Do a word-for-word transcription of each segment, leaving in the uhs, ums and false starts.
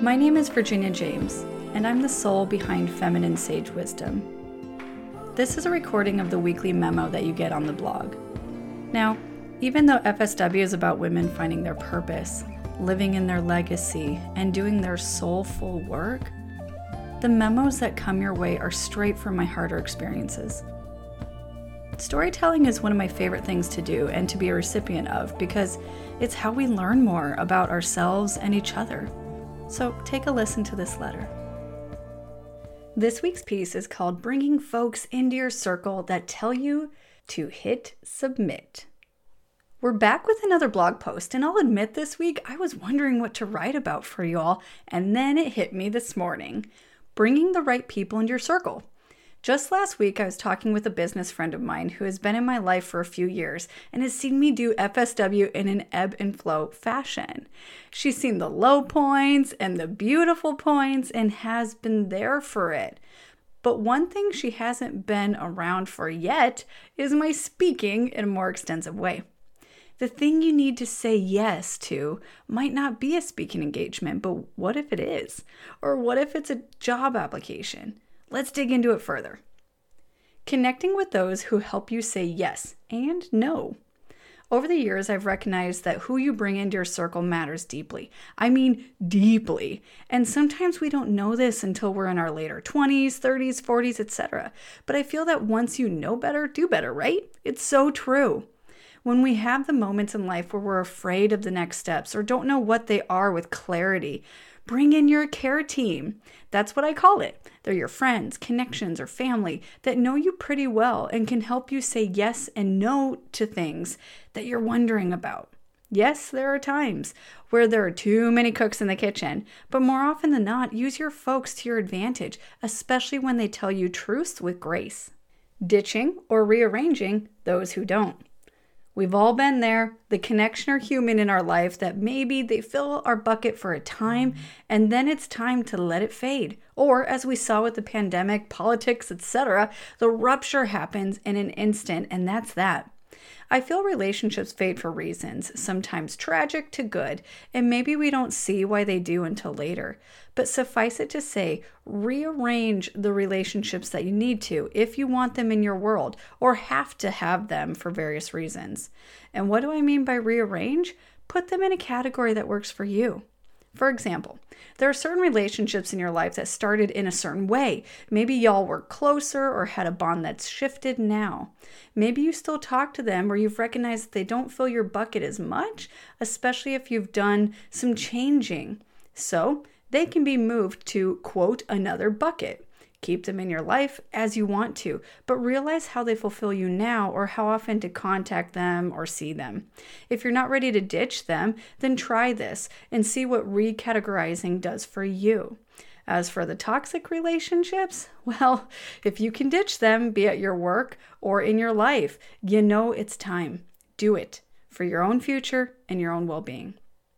My name is Virginia James, and I'm the soul behind Feminine Sage Wisdom. This is a recording of the weekly memo that you get on the blog. Now, even though F S W is about women finding their purpose, living in their legacy, and doing their soulful work, the memos that come your way are straight from my heart or experiences. Storytelling is one of my favorite things to do and to be a recipient of because it's how we learn more about ourselves and each other. So take a listen to this letter. This week's piece is called Bringing Folks into Your Circle That Tell You to Hit Submit. We're back with another blog post, and I'll admit this week I was wondering what to write about for y'all, and then it hit me this morning. Bringing the right people into your circle. Just last week, I was talking with a business friend of mine who has been in my life for a few years and has seen me do F S W in an ebb and flow fashion. She's seen the low points and the beautiful points and has been there for it. But one thing she hasn't been around for yet is my speaking in a more extensive way. The thing you need to say yes to might not be a speaking engagement, but what if it is? Or what if it's a job application? Let's dig into it further. Connecting with those who help you say yes and no. Over the years, I've recognized that who you bring into your circle matters deeply. I mean, deeply. And sometimes we don't know this until we're in our later twenties, thirties, forties, et cetera. But I feel that once you know better, do better, right? It's so true. When we have the moments in life where we're afraid of the next steps or don't know what they are with clarity, bring in your care team. That's what I call it. They're your friends, connections, or family that know you pretty well and can help you say yes and no to things that you're wondering about. Yes, there are times where there are too many cooks in the kitchen, but more often than not, use your folks to your advantage, especially when they tell you truths with grace. Ditching or rearranging those who don't. We've all been there, the connection or human in our life that maybe they fill our bucket for a time and then it's time to let it fade. Or as we saw with the pandemic, politics, et cetera, the rupture happens in an instant and that's that. I feel relationships fade for reasons, sometimes tragic to good, and maybe we don't see why they do until later. But suffice it to say, rearrange the relationships that you need to if you want them in your world or have to have them for various reasons. And what do I mean by rearrange? Put them in a category that works for you. For example, there are certain relationships in your life that started in a certain way. Maybe y'all were closer or had a bond that's shifted now. Maybe you still talk to them or you've recognized that they don't fill your bucket as much, especially if you've done some changing. So they can be moved to, quote, another bucket. Keep them in your life as you want to, but realize how they fulfill you now or how often to contact them or see them. If you're not ready to ditch them, then try this and see what recategorizing does for you. As for the toxic relationships, well, if you can ditch them, be at your work or in your life, you know it's time. Do it for your own future and your own well-being.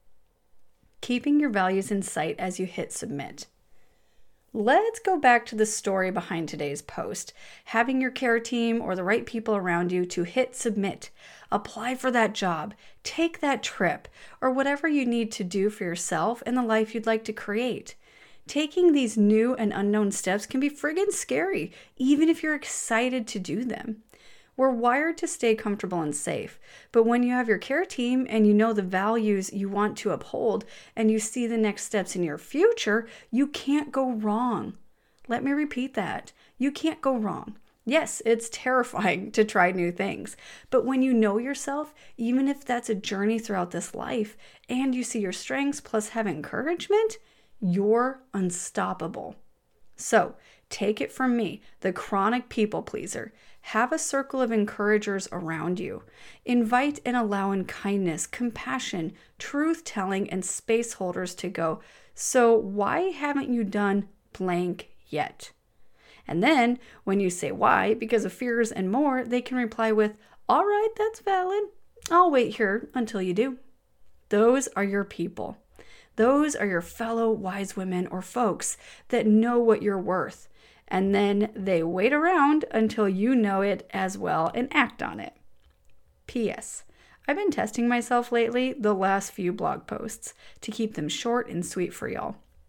Keeping your values in sight as you hit submit. Let's go back to the story behind today's post. Having your care team or the right people around you to hit submit. Apply for that job, take that trip, or whatever you need to do for yourself and the life you'd like to create. Taking these new and unknown steps can be friggin' scary, even if you're excited to do them. We're wired to stay comfortable and safe, but when you have your care team and you know the values you want to uphold and you see the next steps in your future, you can't go wrong. Let me repeat that. You can't go wrong. Yes, it's terrifying to try new things, but when you know yourself, even if that's a journey throughout this life, and you see your strengths plus have encouragement, you're unstoppable. So, take it from me, the chronic people pleaser. Have a circle of encouragers around you. Invite and allow in kindness, compassion, truth-telling, and space holders to go, so why haven't you done blank yet? And then, when you say why, because of fears and more, they can reply with, all right, that's valid. I'll wait here until you do. Those are your people. Those are your fellow wise women or folks that know what you're worth. And then they wait around until you know it as well and act on it. P S. I've been testing myself lately, the last few blog posts, to keep them short and sweet for y'all.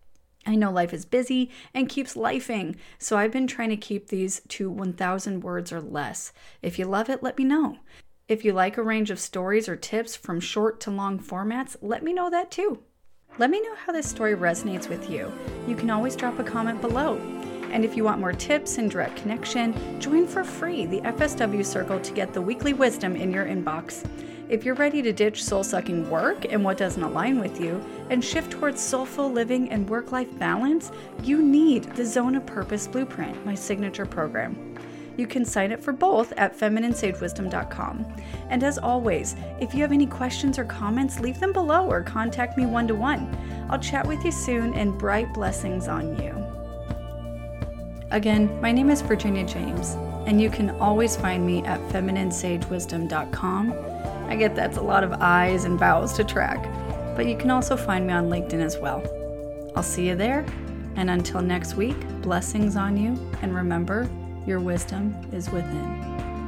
I know life is busy and keeps lifing, so I've been trying to keep these to one thousand words or less. If you love it, let me know. If you like a range of stories or tips from short to long formats, let me know that too. Let me know how this story resonates with you. You can always drop a comment below. And if you want more tips and direct connection, join for free the F S W Circle to get the weekly wisdom in your inbox. If you're ready to ditch soul-sucking work and what doesn't align with you and shift towards soulful living and work-life balance, you need the Zone of Purpose Blueprint, my signature program. You can sign up for both at feminine sage wisdom dot com. And as always, if you have any questions or comments, leave them below or contact me one-to-one. I'll chat with you soon, and bright blessings on you. Again, my name is Virginia James, and you can always find me at feminine sage wisdom dot com. I get that's a lot of I's and vowels to track, but you can also find me on LinkedIn as well. I'll see you there, and until next week, blessings on you, and remember, your wisdom is within.